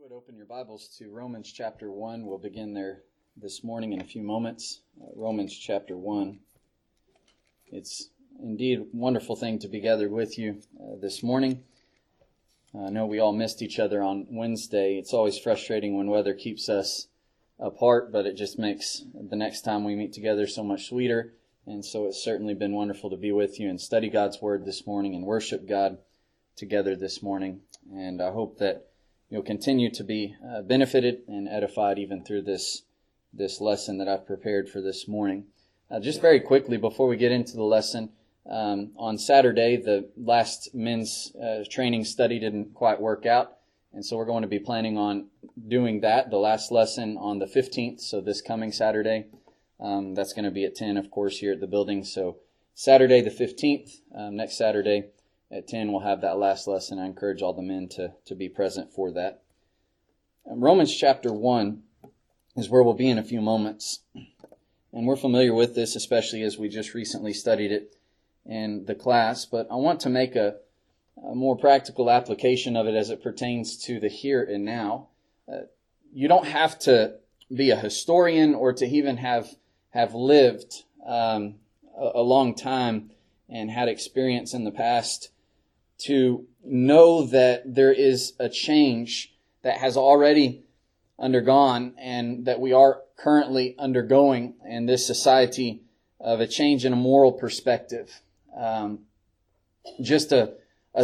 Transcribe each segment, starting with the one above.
would open your Bibles to Romans chapter 1. We'll begin there this morning in a few moments. Romans chapter 1. It's indeed a wonderful thing to be gathered with you this morning. I know we all missed each other on Wednesday. It's always frustrating when weather keeps us apart, but it just makes the next time we meet together so much sweeter. And so it's certainly been wonderful to be with you and study God's Word this morning and worship God together this morning. And I hope that you'll continue to be benefited and edified even through this lesson that I've prepared for this morning. Just very quickly before we get into the lesson, on Saturday, the last men's training study didn't quite work out. And so we're going to be planning on doing that, the last lesson on the 15th, so this coming Saturday. That's going to be at 10, of course, here at the building. So Saturday the 15th, next Saturday, at 10, we'll have that last lesson. I encourage all the men to be present for that. Romans chapter 1 is where we'll be in a few moments. And we're familiar with this, especially as we just recently studied it in the class. But I want to make a more practical application of it as it pertains to the here and now. You don't have to be a historian or to even have lived a long time and had experience in the past to know that there is a change that has already undergone and that we are currently undergoing in this society of a change in a moral perspective. Just a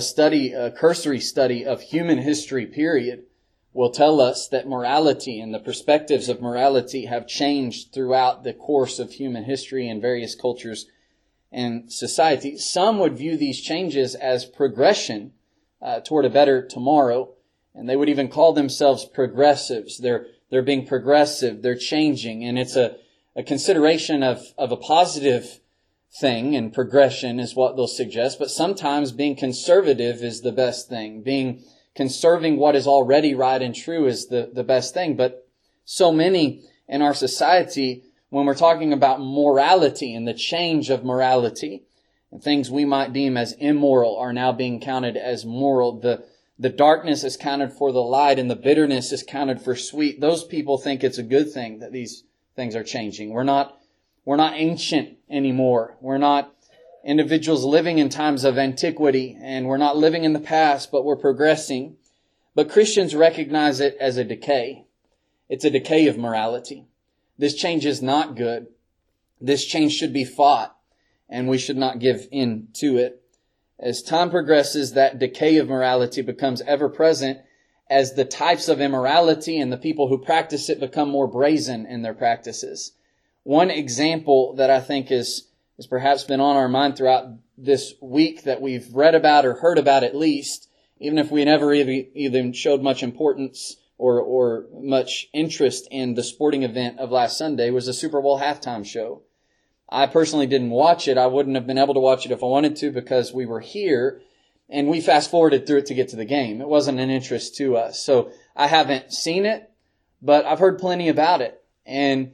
cursory study of human history, period, will tell us that morality and the perspectives of morality have changed throughout the course of human history in various cultures and society. Some would view these changes as progression toward a better tomorrow, and they would even call themselves progressives. They're being progressive, they're changing, and it's a consideration of a positive thing, and progression is what they'll suggest. But sometimes being conservative is the best thing. Conserving what is already right and true is the best thing. But so many in our society, when we're talking about morality and the change of morality, and things we might deem as immoral are now being counted as moral. The darkness is counted for the light and the bitterness is counted for sweet. Those people think it's a good thing that these things are changing. We're not ancient anymore. We're not individuals living in times of antiquity, and we're not living in the past, but we're progressing. But Christians recognize it as a decay. It's a decay of morality. This change is not good. This change should be fought, and we should not give in to it. As time progresses, that decay of morality becomes ever present as the types of immorality and the people who practice it become more brazen in their practices. One example that I think has perhaps been on our mind throughout this week that we've read about or heard about at least, even if we never even showed much importance or much interest in the sporting event of last Sunday, was the Super Bowl halftime show. I personally didn't watch it. I wouldn't have been able to watch it if I wanted to because we were here and we fast forwarded through it to get to the game. It wasn't an interest to us. So I haven't seen it, but I've heard plenty about it. And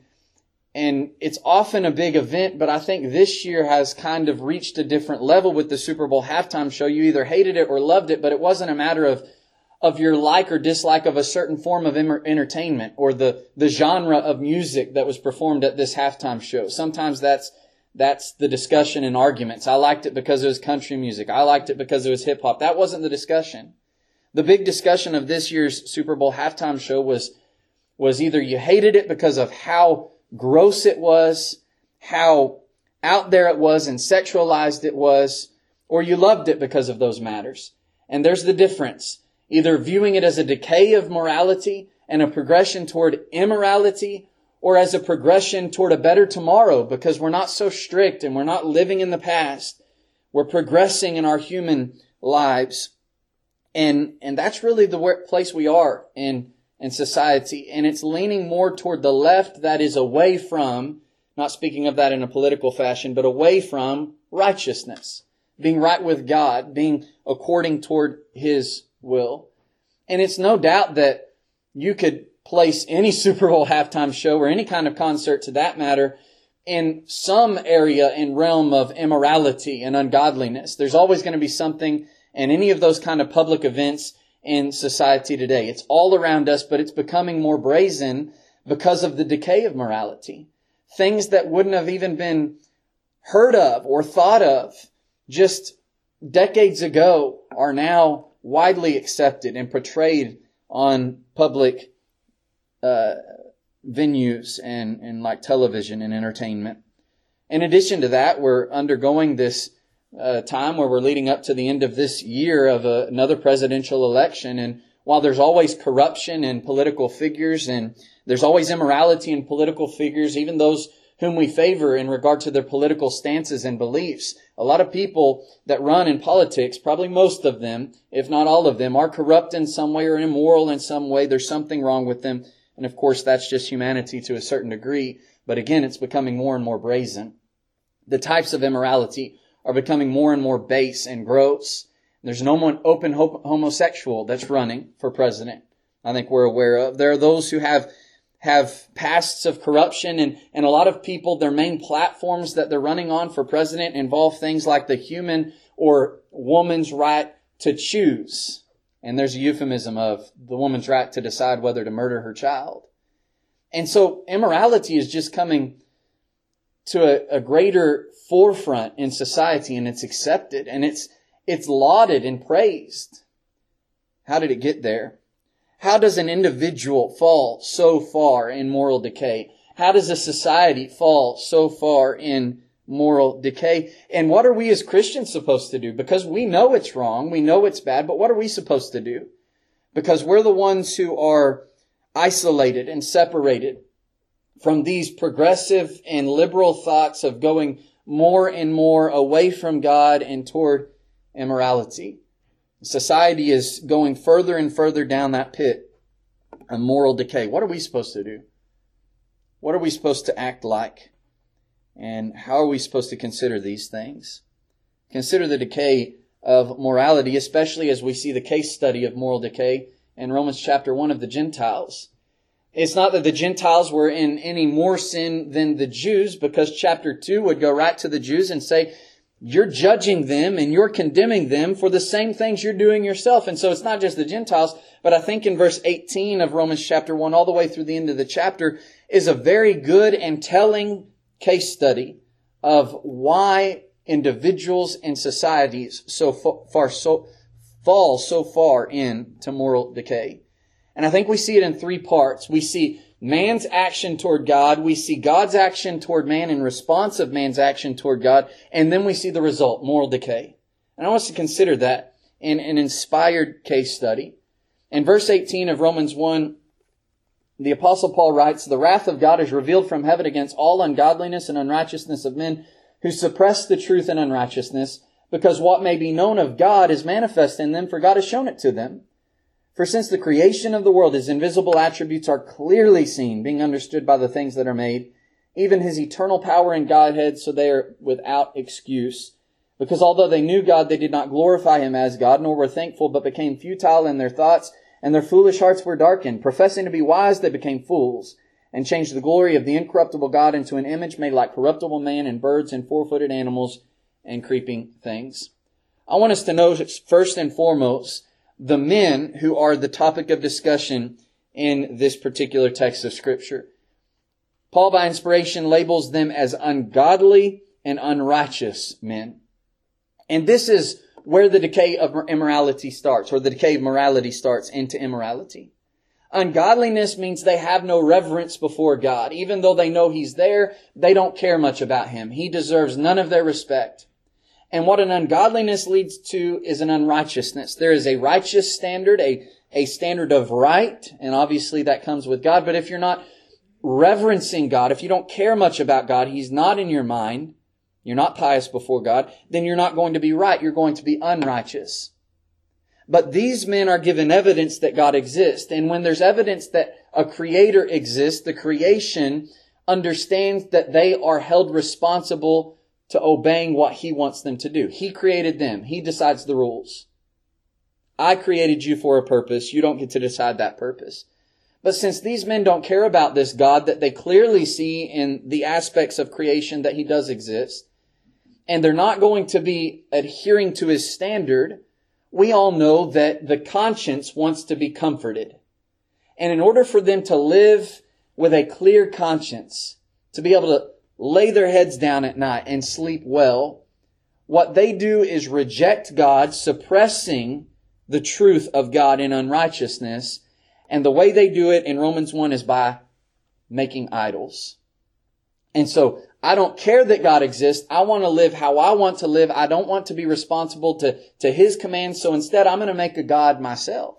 it's often a big event, but I think this year has kind of reached a different level with the Super Bowl halftime show. You either hated it or loved it, but it wasn't a matter of your like or dislike of a certain form of entertainment or the genre of music that was performed at this halftime show. Sometimes that's the discussion and arguments. I liked it because it was country music. I liked it because it was hip hop. That wasn't the discussion. The big discussion of this year's Super Bowl halftime show was either you hated it because of how gross it was, how out there it was and sexualized it was, or you loved it because of those matters. And there's the difference. Either viewing it as a decay of morality and a progression toward immorality, or as a progression toward a better tomorrow, because we're not so strict and we're not living in the past. We're progressing in our human lives. And that's really the place we are in society. And it's leaning more toward the left, that is away from, not speaking of that in a political fashion, but away from righteousness, being right with God, being according toward His will. And it's no doubt that you could place any Super Bowl halftime show or any kind of concert to that matter in some area and realm of immorality and ungodliness. There's always going to be something in any of those kind of public events in society today. It's all around us, but it's becoming more brazen because of the decay of morality. Things that wouldn't have even been heard of or thought of just decades ago are now widely accepted and portrayed on public venues and like television and entertainment. In addition to that, we're undergoing this time where we're leading up to the end of this year of another presidential election. And while there's always corruption in political figures and there's always immorality in political figures, even those whom we favor in regard to their political stances and beliefs, a lot of people that run in politics, probably most of them, if not all of them, are corrupt in some way or immoral in some way. There's something wrong with them. And of course, that's just humanity to a certain degree. But again, it's becoming more and more brazen. The types of immorality are becoming more and more base and gross. There's no one open homosexual that's running for president, I think we're aware of. There are those who have pasts of corruption, and a lot of people, their main platforms that they're running on for president involve things like the human or woman's right to choose. And there's a euphemism of the woman's right to decide whether to murder her child. And so immorality is just coming to a greater forefront in society, and it's accepted and it's lauded and praised. How did it get there? How does an individual fall so far in moral decay? How does a society fall so far in moral decay? And what are we as Christians supposed to do? Because we know it's wrong, we know it's bad, but what are we supposed to do? Because we're the ones who are isolated and separated from these progressive and liberal thoughts of going more and more away from God and toward immorality. Society is going further and further down that pit of moral decay. What are we supposed to do? What are we supposed to act like? And how are we supposed to consider these things? Consider the decay of morality, especially as we see the case study of moral decay in Romans chapter 1 of the Gentiles. It's not that the Gentiles were in any more sin than the Jews, because chapter 2 would go right to the Jews and say, you're judging them and you're condemning them for the same things you're doing yourself. And so it's not just the Gentiles, but I think in verse 18 of Romans chapter 1 all the way through the end of the chapter is a very good and telling case study of why individuals and societies fall so far into moral decay. And I think we see it in three parts. We see man's action toward God. We see God's action toward man in response of man's action toward God. And then we see the result, moral decay. And I want us to consider that in an inspired case study. In verse 18 of Romans 1, the Apostle Paul writes, "The wrath of God is revealed from heaven against all ungodliness and unrighteousness of men who suppress the truth in unrighteousness, because what may be known of God is manifest in them, for God has shown it to them. For since the creation of the world, His invisible attributes are clearly seen, being understood by the things that are made, even His eternal power and Godhead, so they are without excuse. Because although they knew God, they did not glorify Him as God, nor were thankful, but became futile in their thoughts, and their foolish hearts were darkened. Professing to be wise, they became fools, and changed the glory of the incorruptible God into an image made like corruptible man and birds and four-footed animals and creeping things." I want us to notice, first and foremost, the men who are the topic of discussion in this particular text of Scripture. Paul, by inspiration, labels them as ungodly and unrighteous men. And this is where the decay of immorality starts, or the decay of morality starts into immorality. Ungodliness means they have no reverence before God. Even though they know He's there, they don't care much about Him. He deserves none of their respect. And what an ungodliness leads to is an unrighteousness. There is a righteous standard, a standard of right, and obviously that comes with God. But if you're not reverencing God, if you don't care much about God, He's not in your mind, you're not pious before God, then you're not going to be right. You're going to be unrighteous. But these men are given evidence that God exists. And when there's evidence that a Creator exists, the creation understands that they are held responsible to obeying what He wants them to do. He created them. He decides the rules. I created you for a purpose. You don't get to decide that purpose. But since these men don't care about this God that they clearly see in the aspects of creation that He does exist, and they're not going to be adhering to His standard, we all know that the conscience wants to be comforted. And in order for them to live with a clear conscience, to be able to lay their heads down at night and sleep well, what they do is reject God, suppressing the truth of God in unrighteousness. And the way they do it in Romans 1 is by making idols. And so I don't care that God exists. I want to live how I want to live. I don't want to be responsible to His commands. So instead, I'm going to make a God myself.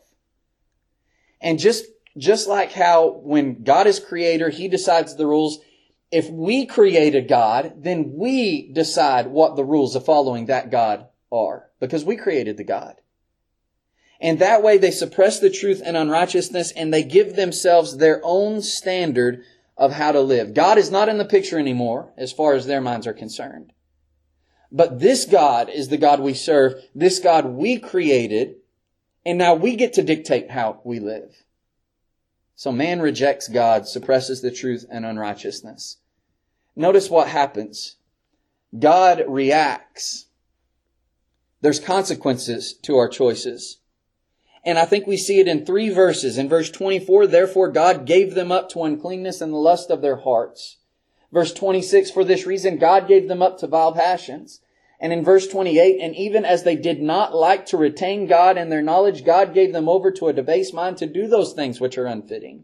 And just like how when God is creator, He decides the rules. If we create a God, then we decide what the rules of following that God are, because we created the God. And that way they suppress the truth and unrighteousness, and they give themselves their own standard of how to live. God is not in the picture anymore, as far as their minds are concerned. But this God is the God we serve, this God we created, and now we get to dictate how we live. So man rejects God, suppresses the truth and unrighteousness. Notice what happens. God reacts. There's consequences to our choices. And I think we see it in 3 verses. In verse 24, therefore God gave them up to uncleanness and the lust of their hearts. Verse 26, for this reason God gave them up to vile passions. And in verse 28, and even as they did not like to retain God in their knowledge, God gave them over to a debased mind to do those things which are unfitting.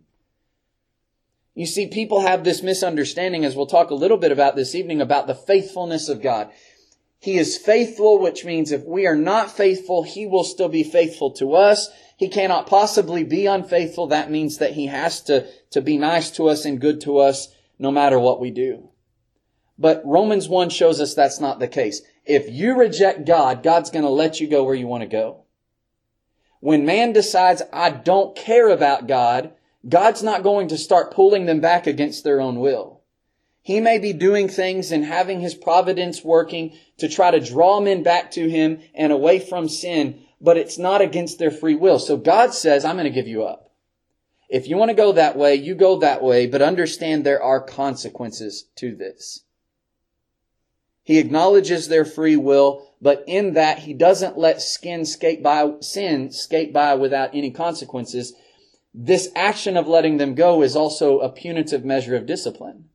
You see, people have this misunderstanding, as we'll talk a little bit about this evening, about the faithfulness of God. He is faithful, which means if we are not faithful, He will still be faithful to us. He cannot possibly be unfaithful. That means that He has to be nice to us and good to us no matter what we do. But Romans 1 shows us that's not the case. If you reject God, God's going to let you go where you want to go. When man decides, I don't care about God, God's not going to start pulling them back against their own will. He may be doing things and having His providence working to try to draw men back to Him and away from sin, but it's not against their free will. So God says, I'm going to give you up. If you want to go that way, you go that way, but understand there are consequences to this. He acknowledges their free will, but in that He doesn't let sin skate by without any consequences. This action of letting them go is also a punitive measure of discipline.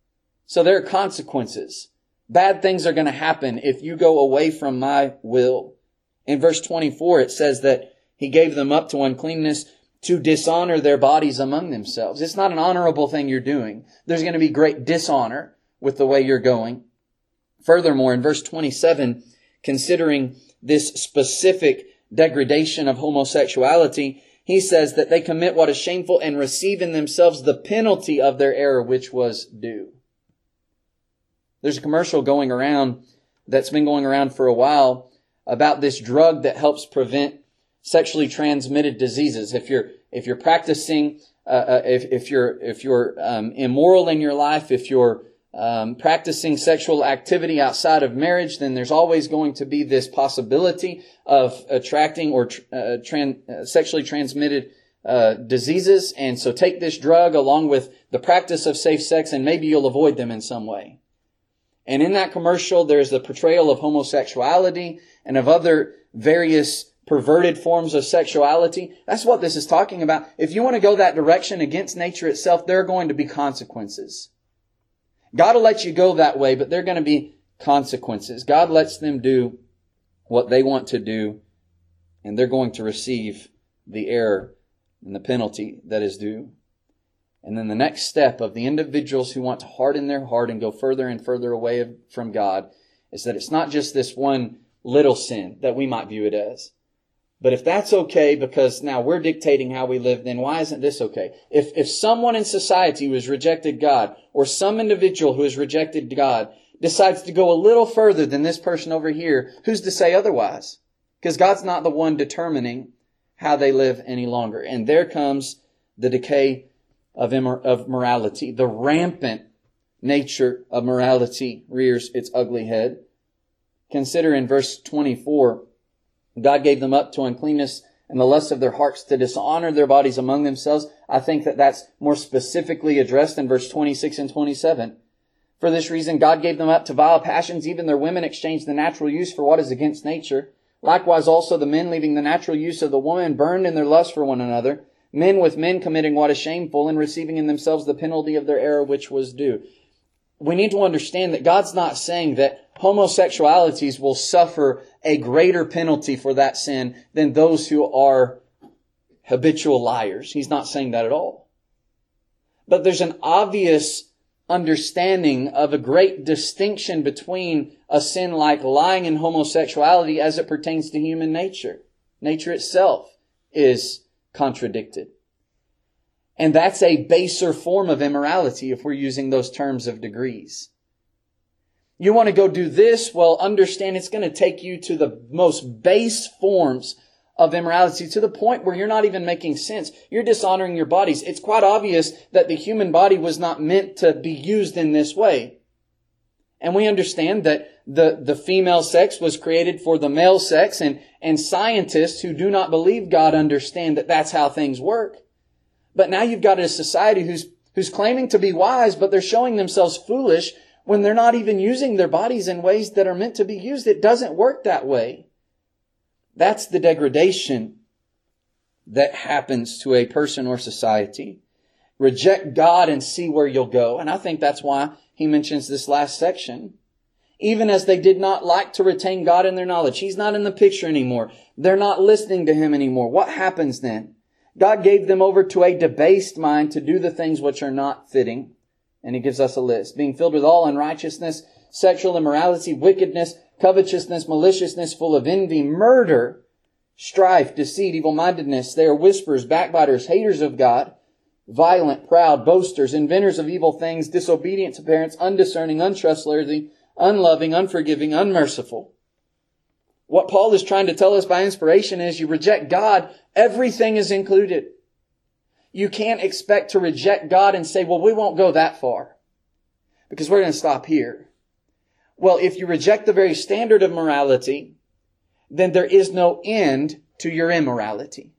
So there are consequences. Bad things are going to happen if you go away from my will. In verse 24, it says that He gave them up to uncleanness to dishonor their bodies among themselves. It's not an honorable thing you're doing. There's going to be great dishonor with the way you're going. Furthermore, in verse 27, considering this specific degradation of homosexuality, he says that they commit what is shameful and receive in themselves the penalty of their error, which was due. There's a commercial going around that's been going around for a while about this drug that helps prevent sexually transmitted diseases. If you're practicing, if you're immoral in your life, if you're practicing sexual activity outside of marriage, then there's always going to be this possibility of attracting or sexually transmitted diseases. And so take this drug along with the practice of safe sex, and maybe you'll avoid them in some way. And in that commercial, there's the portrayal of homosexuality and of other various perverted forms of sexuality. That's what this is talking about. If you want to go that direction against nature itself, there are going to be consequences. God will let you go that way, but there are going to be consequences. God lets them do what they want to do, and they're going to receive the error and the penalty that is due. And then the next step of the individuals who want to harden their heart and go further and further away from God is that it's not just this one little sin that we might view it as. But if that's okay because now we're dictating how we live, then why isn't this okay? If someone in society who has rejected God, or some individual who has rejected God, decides to go a little further than this person over here, who's to say otherwise? Because God's not the one determining how they live any longer. And there comes the decay of morality. The rampant nature of morality rears its ugly head. Consider in verse 24, God gave them up to uncleanness and the lust of their hearts to dishonor their bodies among themselves. I think that that's more specifically addressed in verse 26 and 27. For this reason, God gave them up to vile passions. Even their women exchanged the natural use for what is against nature. Likewise also the men, leaving the natural use of the woman, burned in their lust for one another, men with men committing what is shameful, and receiving in themselves the penalty of their error which was due. We need to understand that God's not saying that homosexualities will suffer a greater penalty for that sin than those who are habitual liars. He's not saying that at all. But there's an obvious understanding of a great distinction between a sin like lying and homosexuality as it pertains to human nature. Nature itself is contradicted. And that's a baser form of immorality if we're using those terms of degrees. You want to go do this? Well, understand it's going to take you to the most base forms of immorality to the point where you're not even making sense. You're dishonoring your bodies. It's quite obvious that the human body was not meant to be used in this way. And we understand that the female sex was created for the male sex, and scientists who do not believe God understand that that's how things work. But now you've got a society who's claiming to be wise, but they're showing themselves foolish when they're not even using their bodies in ways that are meant to be used. It doesn't work that way. That's the degradation that happens to a person or society. Reject God and see where you'll go. And I think that's why he mentions this last section. Even as they did not like to retain God in their knowledge. He's not in the picture anymore. They're not listening to Him anymore. What happens then? God gave them over to a debased mind to do the things which are not fitting. And He gives us a list. Being filled with all unrighteousness, sexual immorality, wickedness, covetousness, maliciousness, full of envy, murder, strife, deceit, evil-mindedness. They are whisperers, backbiters, haters of God, violent, proud, boasters, inventors of evil things, disobedient to parents, undiscerning, untrustworthy, unloving, unforgiving, unmerciful. What Paul is trying to tell us by inspiration is you reject God, everything is included. You can't expect to reject God and say, well, we won't go that far because we're going to stop here. Well, if you reject the very standard of morality, then there is no end to your immorality.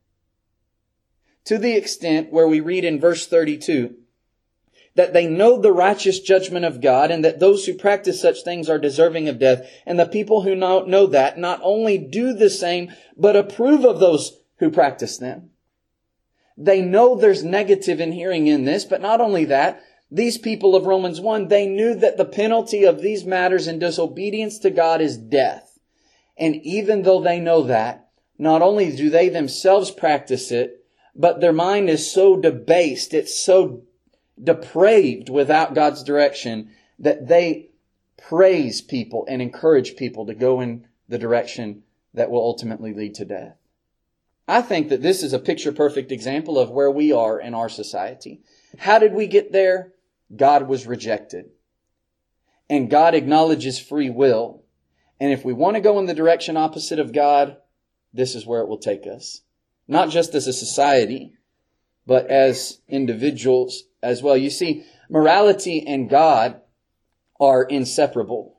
To the extent where we read in verse 32, that they know the righteous judgment of God, and that those who practice such things are deserving of death. And the people who know that not only do the same, but approve of those who practice them. They know there's negative inhering in this, but not only that, these people of Romans 1, they knew that the penalty of these matters in disobedience to God is death. And even though they know that, not only do they themselves practice it, but their mind is so debased, it's so depraved without God's direction that they praise people and encourage people to go in the direction that will ultimately lead to death. I think that this is a picture-perfect example of where we are in our society. How did we get there? God was rejected. And God acknowledges free will. And if we want to go in the direction opposite of God, this is where it will take us. Not just as a society, but as individuals as well. You see, morality and God are inseparable.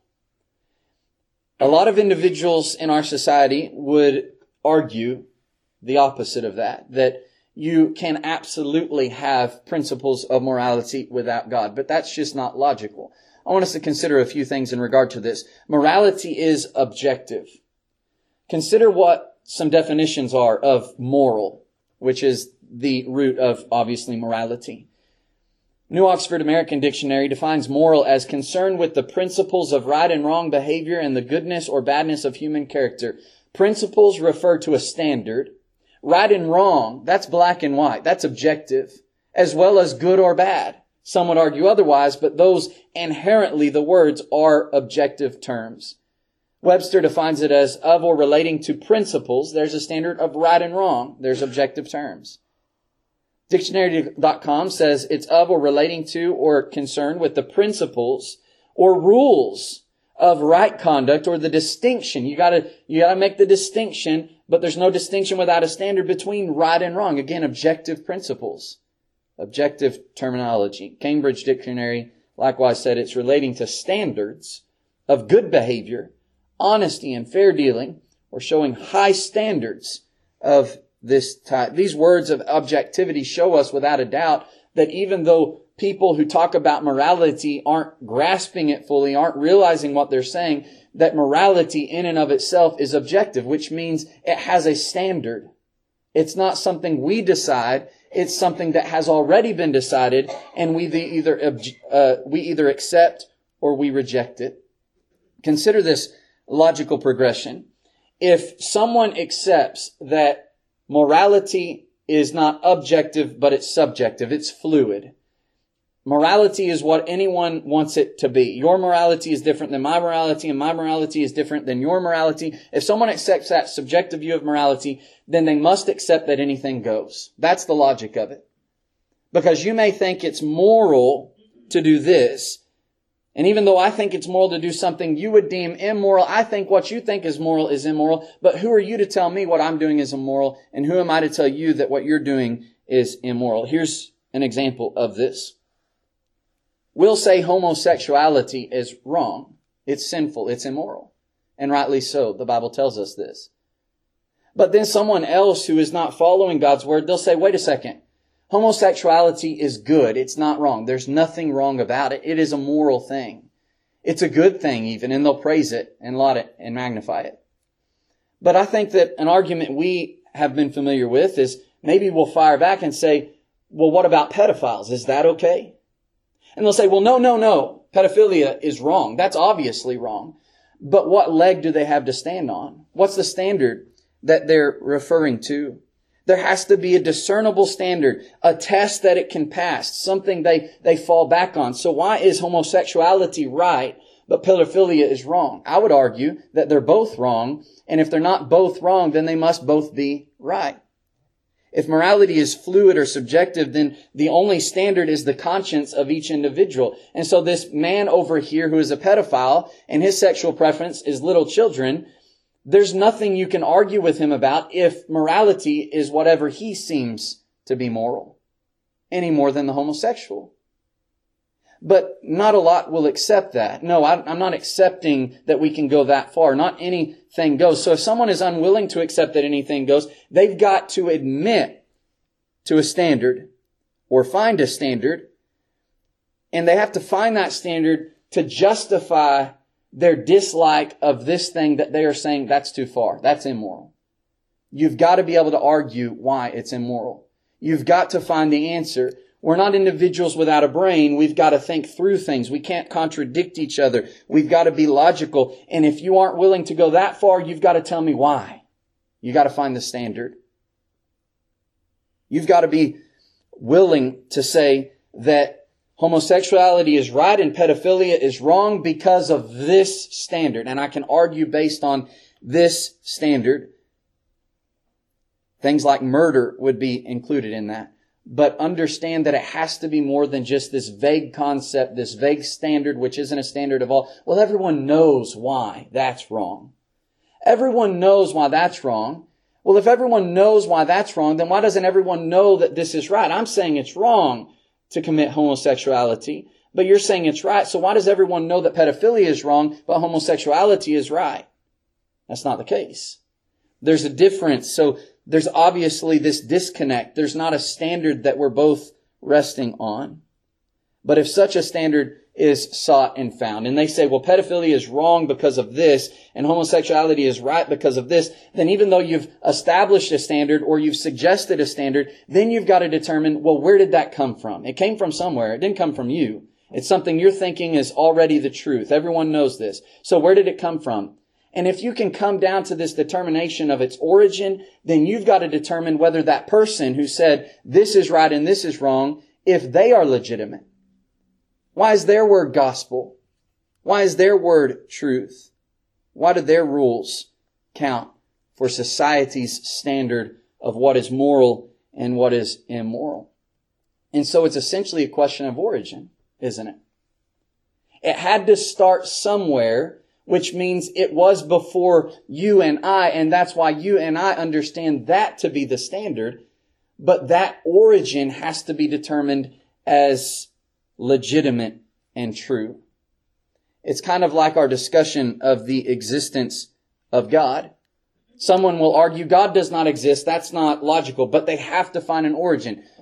A lot of individuals in our society would argue the opposite of that you can absolutely have principles of morality without God. But that's just not logical. I want us to consider a few things in regard to this. Morality is objective. Consider what some definitions are of moral, which is the root of, obviously, morality. New Oxford American Dictionary defines moral as concerned with the principles of right and wrong behavior and the goodness or badness of human character. Principles refer to a standard. Right and wrong, that's black and white. That's objective, as well as good or bad. Some would argue otherwise, but those inherently, the words are objective terms. Webster defines it as of or relating to principles. There's a standard of right and wrong. There's objective terms. Dictionary.com says it's of or relating to or concerned with the principles or rules of right conduct or the distinction. You gotta make the distinction, but there's no distinction without a standard between right and wrong. Again, objective principles. Objective terminology. Cambridge Dictionary likewise said it's relating to standards of good behavior, honesty and fair dealing, or showing high standards of this type. These words of objectivity show us without a doubt that even though people who talk about morality aren't grasping it fully, aren't realizing what they're saying, that morality in and of itself is objective, which means it has a standard. It's not something we decide. It's something that has already been decided, and we either accept or we reject it. Consider this logical progression. If someone accepts that morality is not objective, but it's subjective, it's fluid. Morality is what anyone wants it to be. Your morality is different than my morality, and my morality is different than your morality. If someone accepts that subjective view of morality, then they must accept that anything goes. That's the logic of it. Because you may think it's moral to do this, and even though I think it's moral to do something you would deem immoral, I think what you think is moral is immoral. But who are you to tell me what I'm doing is immoral? And who am I to tell you that what you're doing is immoral? Here's an example of this. We'll say homosexuality is wrong. It's sinful. It's immoral. And rightly so. The Bible tells us this. But then someone else who is not following God's word, they'll say, wait a second. Homosexuality is good. It's not wrong. There's nothing wrong about it. It is a moral thing. It's a good thing even, and they'll praise it and laud it and magnify it. But I think that an argument we have been familiar with is maybe we'll fire back and say, well, what about pedophiles? Is that okay? And they'll say, well, no. Pedophilia is wrong. That's obviously wrong. But what leg do they have to stand on? What's the standard that they're referring to? There has to be a discernible standard, a test that it can pass, something they fall back on. So why is homosexuality right, but pedophilia is wrong? I would argue that they're both wrong, and if they're not both wrong, then they must both be right. If morality is fluid or subjective, then the only standard is the conscience of each individual. And so this man over here who is a pedophile and his sexual preference is little children, there's nothing you can argue with him about if morality is whatever he seems to be moral, any more than the homosexual. But not a lot will accept that. No, I'm not accepting that we can go that far. Not anything goes. So if someone is unwilling to accept that anything goes, they've got to admit to a standard or find a standard. And they have to find that standard to justify their dislike of this thing that they are saying that's too far. That's immoral. You've got to be able to argue why it's immoral. You've got to find the answer. We're not individuals without a brain. We've got to think through things. We can't contradict each other. We've got to be logical. And if you aren't willing to go that far, you've got to tell me why. You've got to find the standard. You've got to be willing to say that homosexuality is right and pedophilia is wrong because of this standard. And I can argue based on this standard. Things like murder would be included in that. But understand that it has to be more than just this vague concept, this vague standard, which isn't a standard of all. Well, everyone knows why that's wrong. Everyone knows why that's wrong. Well, if everyone knows why that's wrong, then why doesn't everyone know that this is right? I'm saying it's wrong to commit homosexuality, but you're saying it's right. So why does everyone know that pedophilia is wrong, but homosexuality is right? That's not the case. There's a difference. So there's obviously this disconnect. There's not a standard that we're both resting on. But if such a standard is sought and found, and they say, well, pedophilia is wrong because of this, and homosexuality is right because of this, then even though you've established a standard or you've suggested a standard, then you've got to determine, well, where did that come from? It came from somewhere. It didn't come from you. It's something you're thinking is already the truth. Everyone knows this. So where did it come from? And if you can come down to this determination of its origin, then you've got to determine whether that person who said this is right and this is wrong, if they are legitimate. Why is their word gospel? Why is their word truth? Why do their rules count for society's standard of what is moral and what is immoral? And so it's essentially a question of origin, isn't it? It had to start somewhere, which means it was before you and I, and that's why you and I understand that to be the standard. But that origin has to be determined as legitimate and true. It's kind of like our discussion of the existence of God. Someone will argue God does not exist. That's not logical, but they have to find an origin.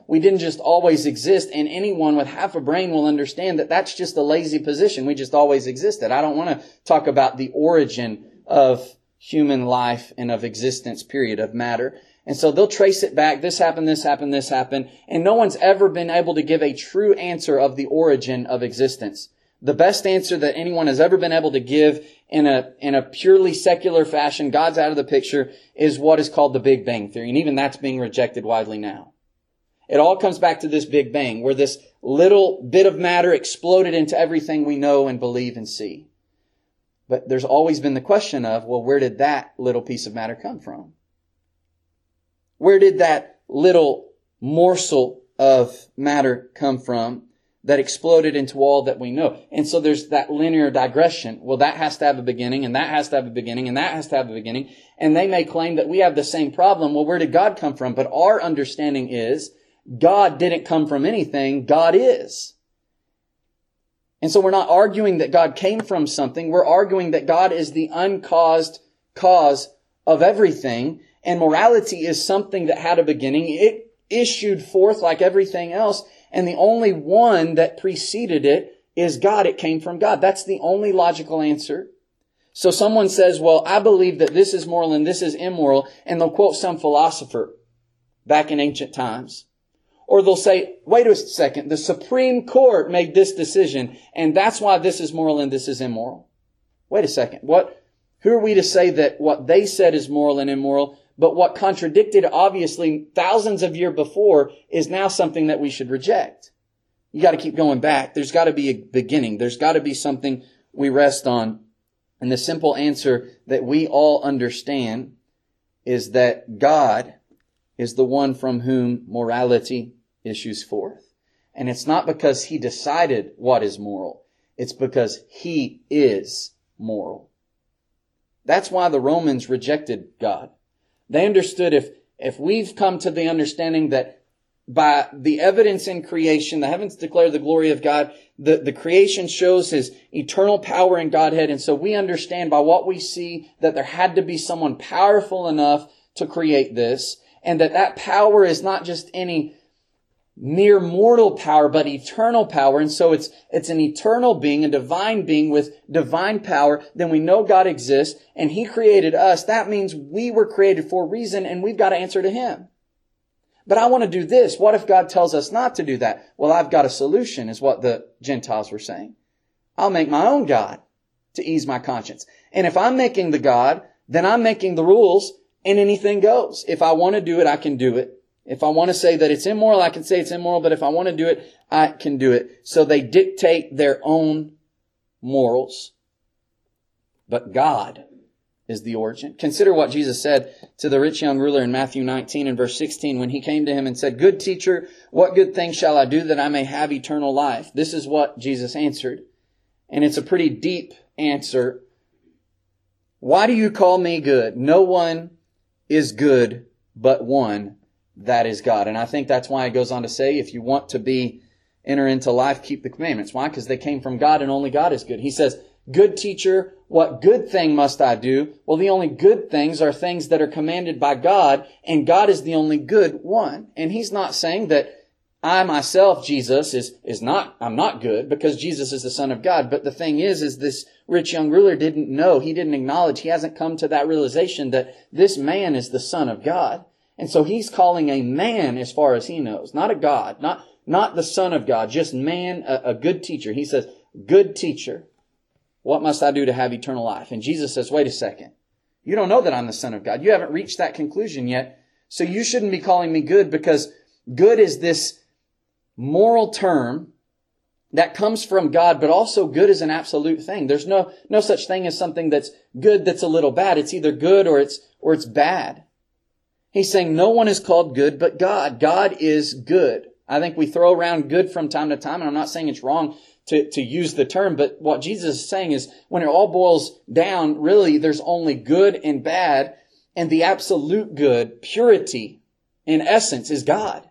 We didn't just always exist, and anyone with half a brain will understand that that's just a lazy position. We just always existed. I don't want to talk about the origin of human life and of existence, period, of matter. And so they'll trace it back. This happened, this happened, this happened. And no one's ever been able to give a true answer of the origin of existence. The best answer that anyone has ever been able to give in a purely secular fashion, God's out of the picture, is what is called the Big Bang Theory. And even that's being rejected widely now. It all comes back to this Big Bang, where this little bit of matter exploded into everything we know and believe and see. But there's always been the question of, well, where did that little piece of matter come from? Where did that little morsel of matter come from that exploded into all that we know? And so there's that linear digression. Well, that has to have a beginning, and that has to have a beginning, and that has to have a beginning. And they may claim that we have the same problem. Well, where did God come from? But our understanding is God didn't come from anything. God is. And so we're not arguing that God came from something. We're arguing that God is the uncaused cause of everything. And morality is something that had a beginning. It issued forth like everything else. And the only one that preceded it is God. It came from God. That's the only logical answer. So someone says, well, I believe that this is moral and this is immoral. And they'll quote some philosopher back in ancient times. Or they'll say, wait a second, the Supreme Court made this decision, and that's why this is moral and this is immoral. Wait a second. Who are we to say that what they said is moral and immoral, but what contradicted obviously thousands of years before is now something that we should reject? You got to keep going back. There's got to be a beginning. There's got to be something we rest on. And the simple answer that we all understand is that God is the one from whom morality issues forth. And it's not because He decided what is moral. It's because He is moral. That's why the Romans rejected God. They understood if we've come to the understanding that by the evidence in creation, the heavens declare the glory of God, the creation shows His eternal power in Godhead. And so we understand by what we see that there had to be someone powerful enough to create this. And that power is not just any mere mortal power, but eternal power. And so it's an eternal being, a divine being with divine power. Then we know God exists and He created us. That means we were created for a reason and we've got to answer to Him. But I want to do this. What if God tells us not to do that? Well, I've got a solution, is what the Gentiles were saying. I'll make my own God to ease my conscience. And if I'm making the God, then I'm making the rules. And anything goes. If I want to do it, I can do it. If I want to say that it's immoral, I can say it's immoral. But if I want to do it, I can do it. So they dictate their own morals. But God is the origin. Consider what Jesus said to the rich young ruler in Matthew 19 and verse 16 when He came to him and said, "Good teacher, what good thing shall I do that I may have eternal life?" This is what Jesus answered. And it's a pretty deep answer. "Why do you call me good? No one is good but one, that is God." And I think that's why it goes on to say, if you want to enter into life, keep the commandments. Why? Because they came from God and only God is good. He says, "Good teacher, what good thing must I do?" Well, the only good things are things that are commanded by God, and God is the only good one. And He's not saying that I myself, Jesus, I'm not good, because Jesus is the Son of God. But the thing is this rich young ruler didn't know. He didn't acknowledge. He hasn't come to that realization that this man is the Son of God. And so he's calling a man as far as he knows, not a God, not the Son of God, just man, a good teacher. He says, "Good teacher, what must I do to have eternal life?" And Jesus says, wait a second. You don't know that I'm the Son of God. You haven't reached that conclusion yet. So you shouldn't be calling me good, because good is this moral term that comes from God, but also good is an absolute thing. There's no such thing as something that's good that's a little bad. It's either good or it's bad. He's saying no one is called good but God. God is good. I think we throw around good from time to time, and I'm not saying it's wrong to use the term, but what Jesus is saying is when it all boils down, really there's only good and bad, and the absolute good, purity, in essence, is God.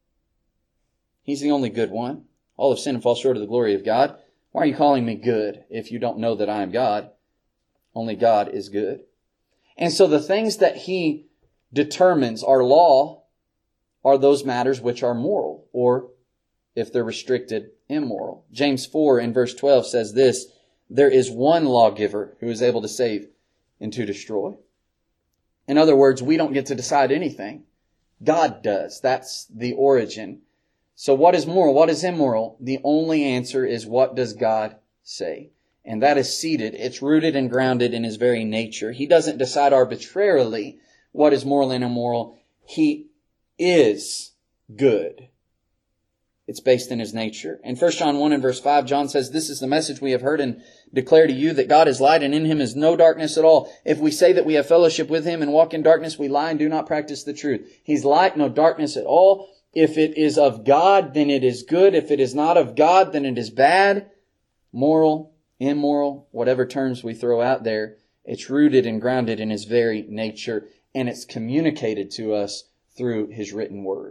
He's the only good one. All have sinned and fall short of the glory of God. Why are you calling me good if you don't know that I am God? Only God is good. And so the things that He determines are law are those matters which are moral, or if they're restricted, immoral. James 4 in verse 12 says this, there is one lawgiver who is able to save and to destroy. In other words, we don't get to decide anything. God does. That's the origin. So what is moral? What is immoral? The only answer is, what does God say? And that is seated. It's rooted and grounded in His very nature. He doesn't decide arbitrarily what is moral and immoral. He is good. It's based in His nature. In 1 John 1 and verse 5, John says, this is the message we have heard and declare to you, that God is light and in Him is no darkness at all. If we say that we have fellowship with Him and walk in darkness, we lie and do not practice the truth. He's light, no darkness at all. If it is of God, then it is good. If it is not of God, then it is bad. Moral, immoral, whatever terms we throw out there, it's rooted and grounded in His very nature, and it's communicated to us through His written word.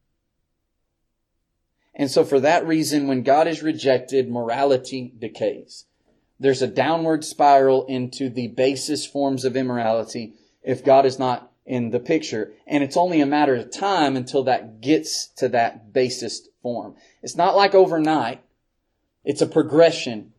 And so for that reason, when God is rejected, morality decays. There's a downward spiral into the basest forms of immorality if God is not in the picture. And it's only a matter of time until that gets to that basest form. It's not like overnight. It's a progression.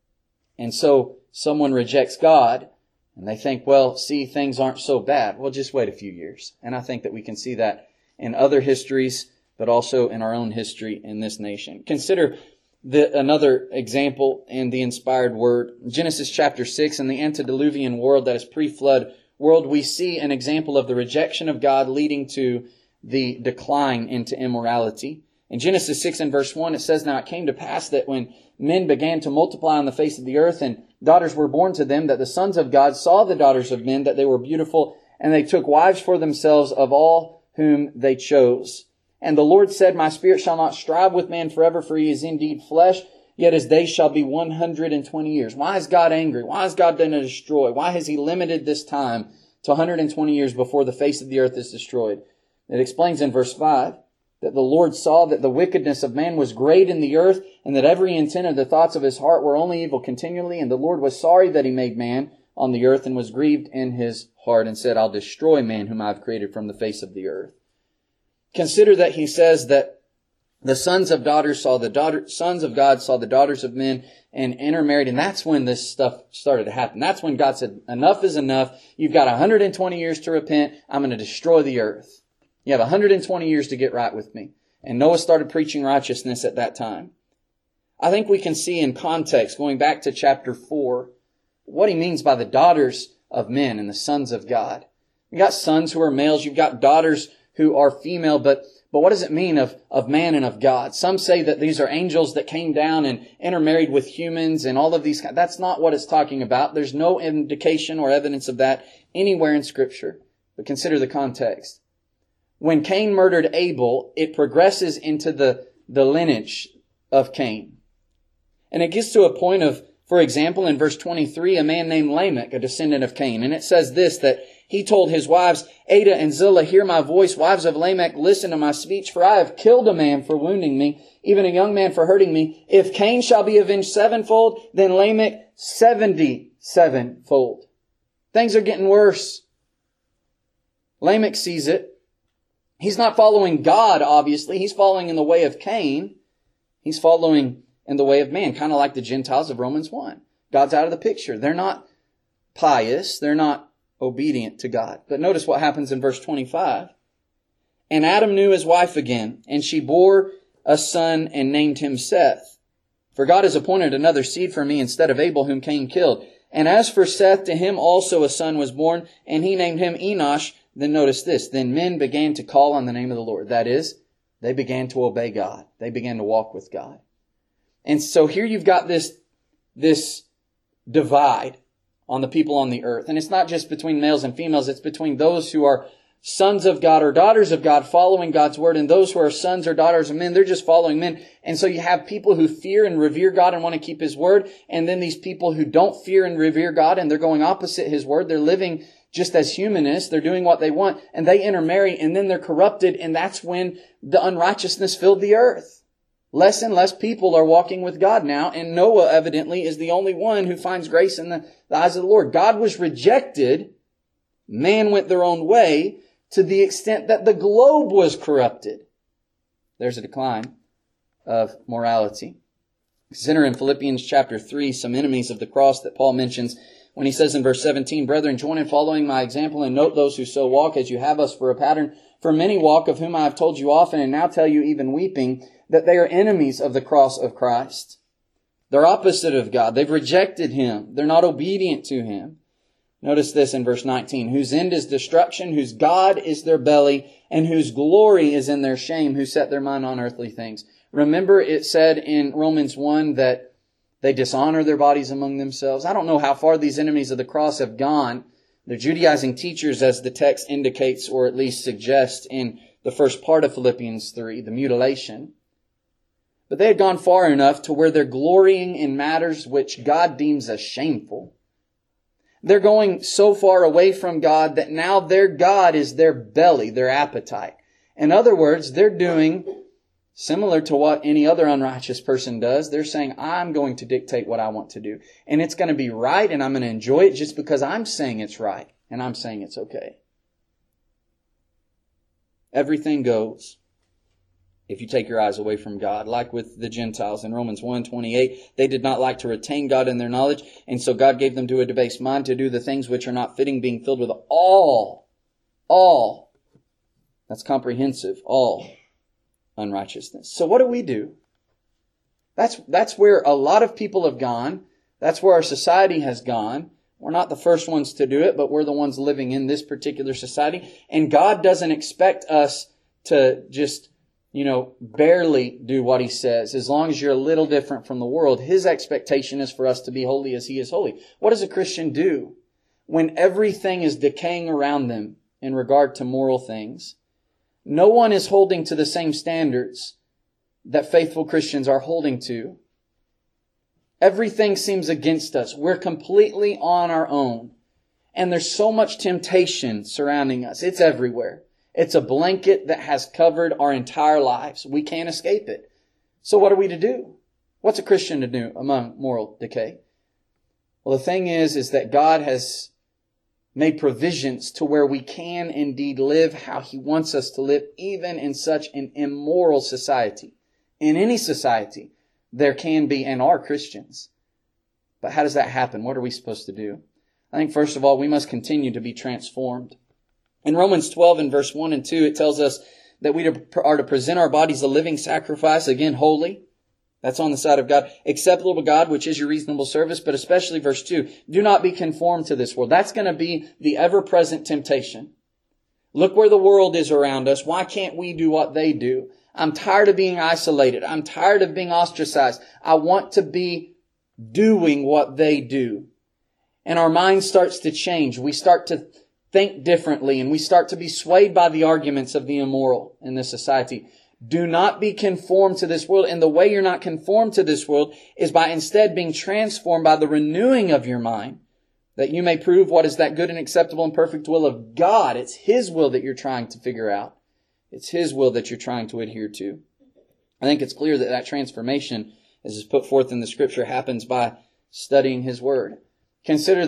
And so someone rejects God and they think, well, see, things aren't so bad. Well, just wait a few years. And I think that we can see that in other histories, but also in our own history in this nation. Consider another example in the inspired word. Genesis chapter 6, in the antediluvian world, that is pre-flood world, we see an example of the rejection of God leading to the decline into immorality. In Genesis 6 and verse 1, it says, now it came to pass that when men began to multiply on the face of the earth, and daughters were born to them, that the sons of God saw the daughters of men, that they were beautiful, and they took wives for themselves of all whom they chose. And the Lord said, my spirit shall not strive with man forever, for he is indeed flesh, yet his days shall be 120 years. Why is God angry? Why is God going to destroy? Why has He limited this time to 120 years before the face of the earth is destroyed? It explains in verse 5 that the Lord saw that the wickedness of man was great in the earth, and that every intent of the thoughts of his heart were only evil continually. And the Lord was sorry that He made man on the earth, and was grieved in His heart, and said, I'll destroy man whom I have created from the face of the earth. Consider that He says that the sons of God saw the daughters of men and intermarried. And that's when this stuff started to happen. That's when God said, enough is enough. You've got 120 years to repent. I'm going to destroy the earth. You have 120 years to get right with me. And Noah started preaching righteousness at that time. I think we can see in context, going back to chapter 4, what He means by the daughters of men and the sons of God. You've got sons who are males. You've got daughters who are female, but what does it mean of man and of God? Some say that these are angels that came down and intermarried with humans and all of these. That's not what it's talking about. There's no indication or evidence of that anywhere in Scripture. But consider the context. When Cain murdered Abel, it progresses into the lineage of Cain. And it gets to a point of, for example, in verse 23, a man named Lamech, a descendant of Cain. And it says this, that he told his wives, Adah and Zillah, hear my voice. Wives of Lamech, listen to my speech. For I have killed a man for wounding me, even a young man for hurting me. If Cain shall be avenged sevenfold, then Lamech 77-fold. Things are getting worse. Lamech sees it. He's not following God, obviously. He's following in the way of Cain. He's following in the way of man, kind of like the Gentiles of Romans 1. God's out of the picture. They're not pious. They're not obedient to God. But notice what happens in verse 25. And Adam knew his wife again, and she bore a son and named him Seth. For God has appointed another seed for me instead of Abel, whom Cain killed. And as for Seth, to him also a son was born, and he named him Enosh. Then notice this. Then men began to call on the name of the Lord. That is, they began to obey God. They began to walk with God. And so here you've got this divide on the people on the earth. And it's not just between males and females. It's between those who are sons of God or daughters of God following God's word, and those who are sons or daughters of men, they're just following men. And so you have people who fear and revere God and want to keep His word. And then these people who don't fear and revere God, and they're going opposite His word. They're living just as humanists. They're doing what they want, and they intermarry, and then they're corrupted. And that's when the unrighteousness filled the earth. Less and less people are walking with God now, and Noah evidently is the only one who finds grace in the eyes of the Lord. God was rejected. Man went their own way to the extent that the globe was corrupted. There's a decline of morality. Consider in Philippians chapter 3 some enemies of the cross that Paul mentions when he says in verse 17, "Brethren, join in following my example and note those who so walk as you have us for a pattern. For many walk, of whom I have told you often and now tell you even weeping, that they are enemies of the cross of Christ." They're opposite of God. They've rejected Him. They're not obedient to Him. Notice this in verse 19, "Whose end is destruction, whose God is their belly, and whose glory is in their shame, who set their mind on earthly things." Remember it said in Romans 1 that they dishonor their bodies among themselves. I don't know how far these enemies of the cross have gone. They're Judaizing teachers, as the text indicates, or at least suggests in the first part of Philippians 3, the mutilation. But they had gone far enough to where they're glorying in matters which God deems as shameful. They're going so far away from God that now their God is their belly, their appetite. In other words, they're doing similar to what any other unrighteous person does. They're saying, I'm going to dictate what I want to do. And it's going to be right, and I'm going to enjoy it just because I'm saying it's right, and I'm saying it's okay. Everything goes if you take your eyes away from God. Like with the Gentiles in Romans 1:28, they did not like to retain God in their knowledge, and so God gave them to a debased mind to do the things which are not fitting, being filled with all, that's comprehensive, all unrighteousness. So what do? That's where a lot of people have gone. That's where our society has gone. We're not the first ones to do it, but we're the ones living in this particular society. And God doesn't expect us to just, barely do what He says. As long as you're a little different from the world, His expectation is for us to be holy as He is holy. What does a Christian do when everything is decaying around them in regard to moral things? No one is holding to the same standards that faithful Christians are holding to. Everything seems against us. We're completely on our own. And there's so much temptation surrounding us. It's everywhere. It's a blanket that has covered our entire lives. We can't escape it. So what are we to do? What's a Christian to do among moral decay? Well, the thing is that God has made provisions to where we can indeed live how He wants us to live, even in such an immoral society. In any society, there can be and are Christians. But how does that happen? What are we supposed to do? I think first of all, we must continue to be transformed. In Romans 12 and verse 1 and 2, it tells us that we are to present our bodies a living sacrifice, again, holy. That's on the side of God. Acceptable to God, which is your reasonable service. But especially verse 2, do not be conformed to this world. That's going to be the ever-present temptation. Look where the world is around us. Why can't we do what they do? I'm tired of being isolated. I'm tired of being ostracized. I want to be doing what they do. And our mind starts to change. We start to think differently, and we start to be swayed by the arguments of the immoral in this society. Do not be conformed to this world. And the way you're not conformed to this world is by instead being transformed by the renewing of your mind, that you may prove what is that good and acceptable and perfect will of God. It's His will that you're trying to figure out. It's His will that you're trying to adhere to. I think it's clear that that transformation, as is put forth in the Scripture, happens by studying His Word. Consider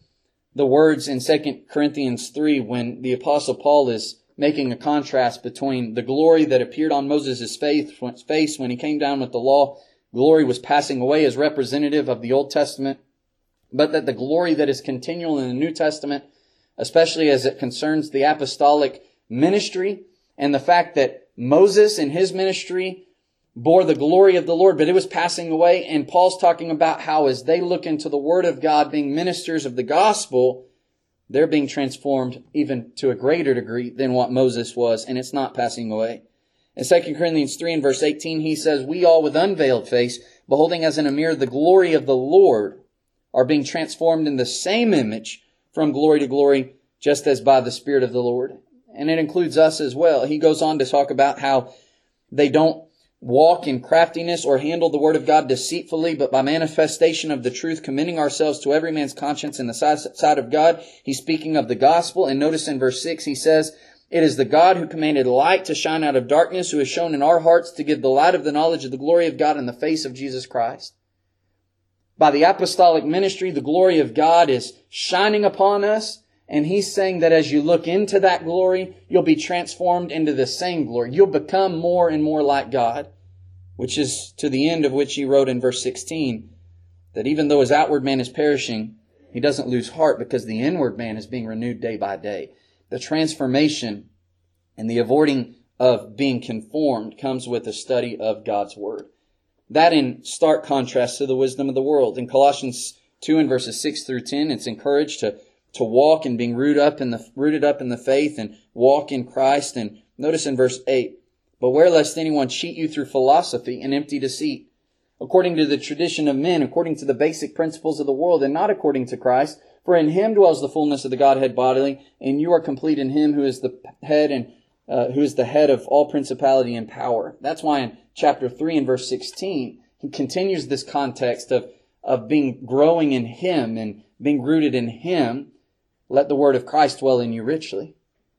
the words in 2 Corinthians 3 when the Apostle Paul is making a contrast between the glory that appeared on Moses' face when he came down with the law. Glory was passing away as representative of the Old Testament, but that the glory that is continual in the New Testament, especially as it concerns the apostolic ministry, and the fact that Moses in his ministry bore the glory of the Lord, but it was passing away. And Paul's talking about how as they look into the Word of God, being ministers of the gospel, they're being transformed even to a greater degree than what Moses was, and it's not passing away. In 2 Corinthians 3 and verse 18, he says, we all with unveiled face, beholding as in a mirror the glory of the Lord, are being transformed in the same image from glory to glory, just as by the Spirit of the Lord. And it includes us as well. He goes on to talk about how they don't walk in craftiness or handle the Word of God deceitfully, but by manifestation of the truth, commending ourselves to every man's conscience in the sight of God. He's speaking of the gospel. And notice in verse 6, he says, it is the God who commanded light to shine out of darkness, who has shown in our hearts to give the light of the knowledge of the glory of God in the face of Jesus Christ. By the apostolic ministry, the glory of God is shining upon us, And He's saying that as you look into that glory, you'll be transformed into the same glory. You'll become more and more like God, which is to the end of which He wrote in verse 16, that even though His outward man is perishing, He doesn't lose heart because the inward man is being renewed day by day. The transformation and the avoiding of being conformed comes with the study of God's Word. That in stark contrast to the wisdom of the world. In Colossians 2 and verses 6 through 10, it's encouraged to walk in being rooted up in the faith and walk in Christ. And notice in verse 8, "Beware lest anyone cheat you through philosophy and empty deceit, according to the tradition of men, according to the basic principles of the world, and not according to Christ. For in Him dwells the fullness of the Godhead bodily, and you are complete in Him who is the head and who is the head of all principality and power." That's why in chapter 3 and verse 16, he continues this context of being growing in Him and being rooted in Him. Let the word of Christ dwell in you richly.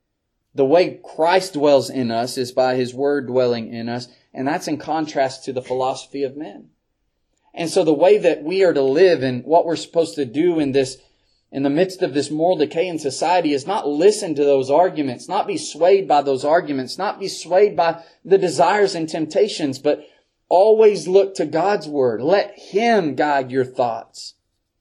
The way Christ dwells in us is by His word dwelling in us, and that's in contrast to the philosophy of men. And so the way that we are to live and what we're supposed to do in the midst of this moral decay in society is not listen to those arguments, not be swayed by those arguments, not be swayed by the desires and temptations, but always look to God's Word. Let Him guide your thoughts,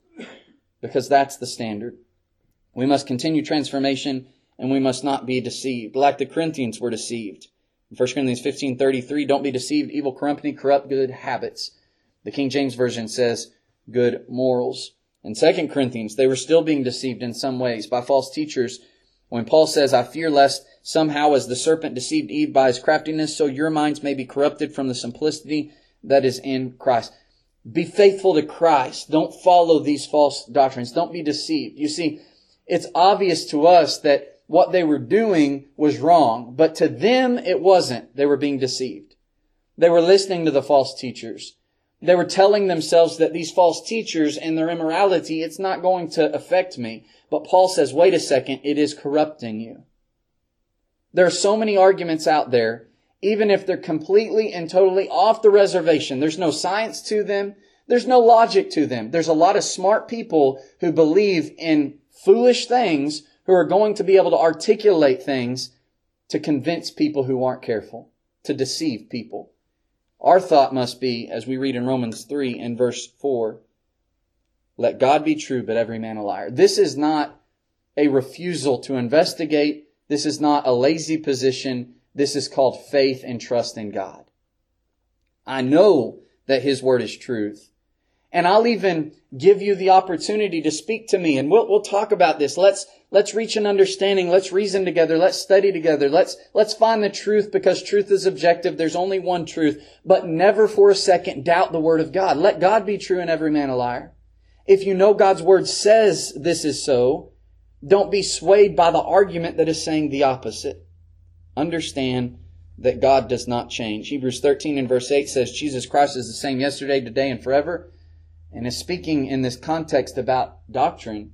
because that's the standard. We must continue transformation, and we must not be deceived, like the Corinthians were deceived. In 1 Corinthians 15:33, "Don't be deceived, evil company corrupt good habits." The King James Version says good morals. In 2 Corinthians, they were still being deceived in some ways by false teachers. When Paul says, "I fear lest somehow as the serpent deceived Eve by his craftiness, so your minds may be corrupted from the simplicity that is in Christ." Be faithful to Christ. Don't follow these false doctrines. Don't be deceived. You see, it's obvious to us that what they were doing was wrong, but to them it wasn't. They were being deceived. They were listening to the false teachers. They were telling themselves that these false teachers and their immorality, it's not going to affect me. But Paul says, wait a second, it is corrupting you. There are so many arguments out there, even if they're completely and totally off the reservation. There's no science to them. There's no logic to them. There's a lot of smart people who believe in foolish things who are going to be able to articulate things to convince people who aren't careful, to deceive people. Our thought must be, as we read in Romans 3 and verse 4, let God be true, but every man a liar. This is not a refusal to investigate. This is not a lazy position. This is called faith and trust in God. I know that His Word is truth. And I'll even give you the opportunity to speak to me. And we'll talk about this. Let's reach an understanding. Let's reason together. Let's study together. Let's find the truth, because truth is objective. There's only one truth. But never for a second doubt the Word of God. Let God be true and every man a liar. If you know God's Word says this is so, don't be swayed by the argument that is saying the opposite. Understand that God does not change. Hebrews 13 and verse 8 says Jesus Christ is the same yesterday, today, and forever. And is speaking in this context about doctrine.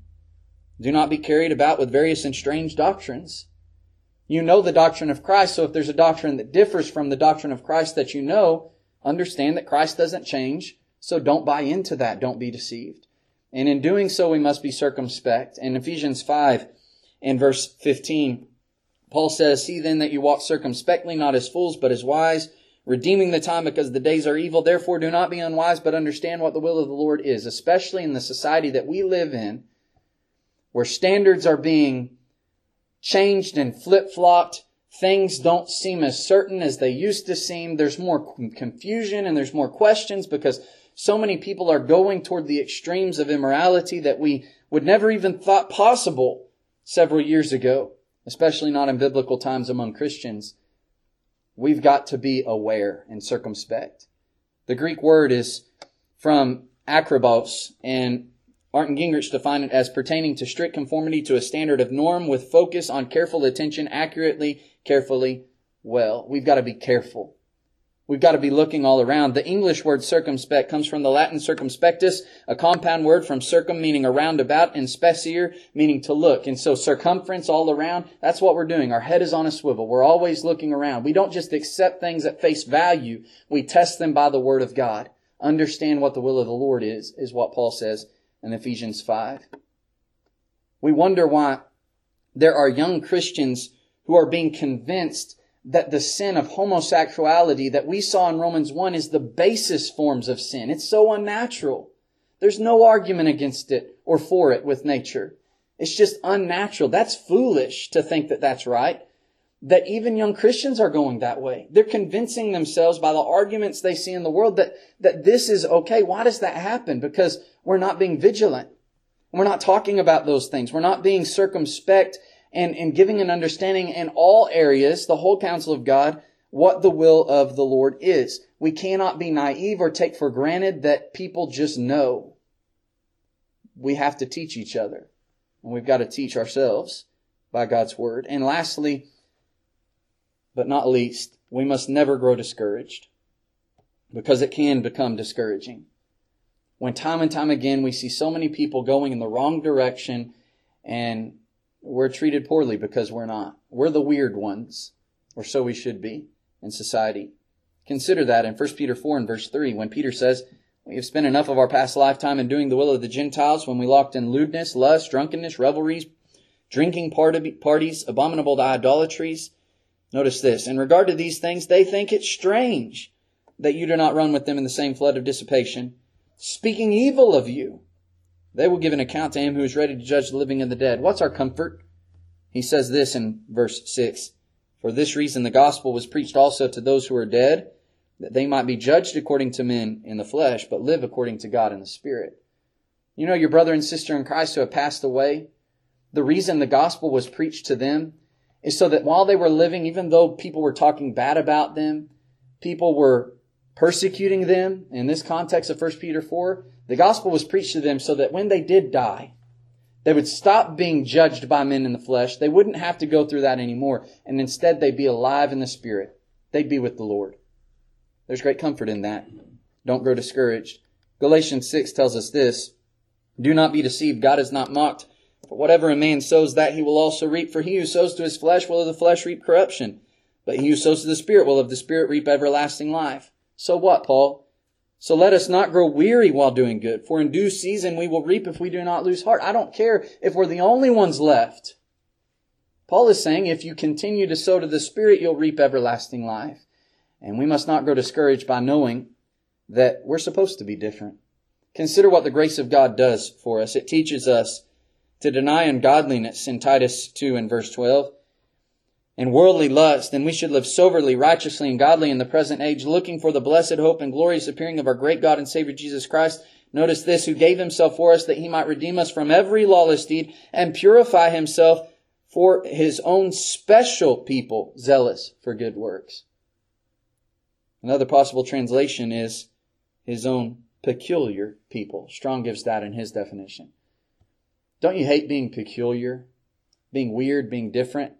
Do not be carried about with various and strange doctrines. You know the doctrine of Christ, so if there's a doctrine that differs from the doctrine of Christ that you know, understand that Christ doesn't change, so don't buy into that. Don't be deceived. And in doing so, we must be circumspect. In Ephesians 5 and verse 15, Paul says, "See then that you walk circumspectly, not as fools, but as wise, redeeming the time because the days are evil. Therefore do not be unwise, but understand what the will of the Lord is," especially in the society that we live in, where standards are being changed and flip-flopped. Things don't seem as certain as they used to seem. There's more confusion and there's more questions because so many people are going toward the extremes of immorality that we would never even thought possible several years ago, especially not in biblical times among Christians. We've got to be aware and circumspect. The Greek word is from akrobos, and Martin Gingrich defined it as pertaining to strict conformity to a standard of norm with focus on careful attention, accurately, carefully, well. We've got to be careful. We've got to be looking all around. The English word circumspect comes from the Latin circumspectus, a compound word from circum, meaning around about, and speciere, meaning to look. And so circumference all around, that's what we're doing. Our head is on a swivel. We're always looking around. We don't just accept things at face value. We test them by the Word of God. Understand what the will of the Lord is what Paul says in Ephesians 5. We wonder why there are young Christians who are being convinced that the sin of homosexuality that we saw in Romans 1 is the basis forms of sin. It's so unnatural. There's no argument against it or for it with nature. It's just unnatural. That's foolish to think that that's right. That even young Christians are going that way. They're convincing themselves by the arguments they see in the world that this is okay. Why does that happen? Because we're not being vigilant. We're not talking about those things. We're not being circumspect and giving an understanding in all areas, the whole counsel of God, what the will of the Lord is. We cannot be naive or take for granted that people just know. We have to teach each other. And we've got to teach ourselves by God's Word. And lastly, but not least, we must never grow discouraged, because it can become discouraging. When time and time again we see so many people going in the wrong direction and we're treated poorly because we're not. We're the weird ones, or so we should be in society. Consider that in 1 Peter 4 and verse 3, when Peter says, "We have spent enough of our past lifetime in doing the will of the Gentiles, when we walked in lewdness, lust, drunkenness, revelries, drinking parties, abominable idolatries." Notice this. "In regard to these things, they think it strange that you do not run with them in the same flood of dissipation, speaking evil of you. They will give an account to Him who is ready to judge the living and the dead." What's our comfort? He says this in verse 6. "For this reason the gospel was preached also to those who are dead, that they might be judged according to men in the flesh, but live according to God in the Spirit." You know, your brother and sister in Christ who have passed away, the reason the gospel was preached to them is so that while they were living, even though people were talking bad about them, people were persecuting them, in this context of 1 Peter 4, the gospel was preached to them so that when they did die, they would stop being judged by men in the flesh. They wouldn't have to go through that anymore. And instead, they'd be alive in the Spirit. They'd be with the Lord. There's great comfort in that. Don't grow discouraged. Galatians 6 tells us this: "Do not be deceived. God is not mocked. For whatever a man sows, that he will also reap. For he who sows to his flesh will of the flesh reap corruption. But he who sows to the Spirit will of the Spirit reap everlasting life." So what, Paul? "So let us not grow weary while doing good, for in due season we will reap if we do not lose heart." I don't care if we're the only ones left. Paul is saying if you continue to sow to the Spirit, you'll reap everlasting life. And we must not grow discouraged by knowing that we're supposed to be different. Consider what the grace of God does for us. It teaches us to deny ungodliness in Titus 2 and verse 12. "And worldly lust, and we should live soberly, righteously, and godly in the present age, looking for the blessed hope and glorious appearing of our great God and Savior Jesus Christ." Notice this: "Who gave Himself for us that He might redeem us from every lawless deed and purify Himself for His own special people, zealous for good works." Another possible translation is His own peculiar people. Strong gives that in his definition. Don't you hate being peculiar, being weird, being different?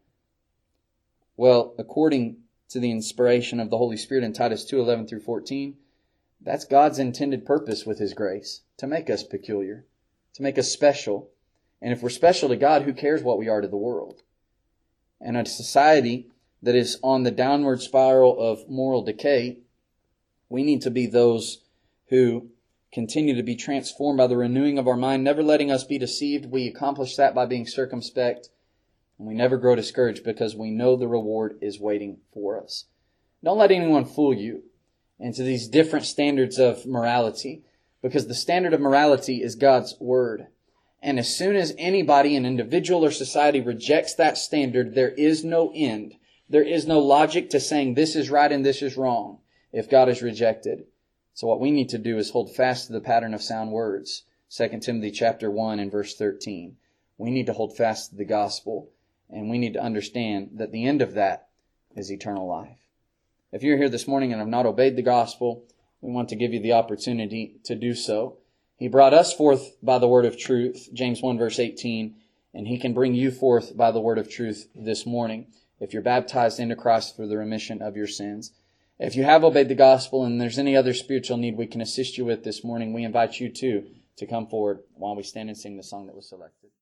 Well, according to the inspiration of the Holy Spirit in Titus 2:11 through 14, that's God's intended purpose with His grace, to make us peculiar, to make us special. And if we're special to God, who cares what we are to the world? And a society that is on the downward spiral of moral decay, we need to be those who continue to be transformed by the renewing of our mind, never letting us be deceived. We accomplish that by being circumspect. And we never grow discouraged because we know the reward is waiting for us. Don't let anyone fool you into these different standards of morality, because the standard of morality is God's Word. And as soon as anybody, an individual or society, rejects that standard, there is no end. There is no logic to saying this is right and this is wrong if God is rejected. So what we need to do is hold fast to the pattern of sound words. 2 Timothy chapter 1 and verse 13. We need to hold fast to the gospel. And we need to understand that the end of that is eternal life. If you're here this morning and have not obeyed the gospel, we want to give you the opportunity to do so. He brought us forth by the word of truth, James 1 verse 18, and He can bring you forth by the word of truth this morning if you're baptized into Christ for the remission of your sins. If you have obeyed the gospel and there's any other spiritual need we can assist you with this morning, we invite you too to come forward while we stand and sing the song that was selected.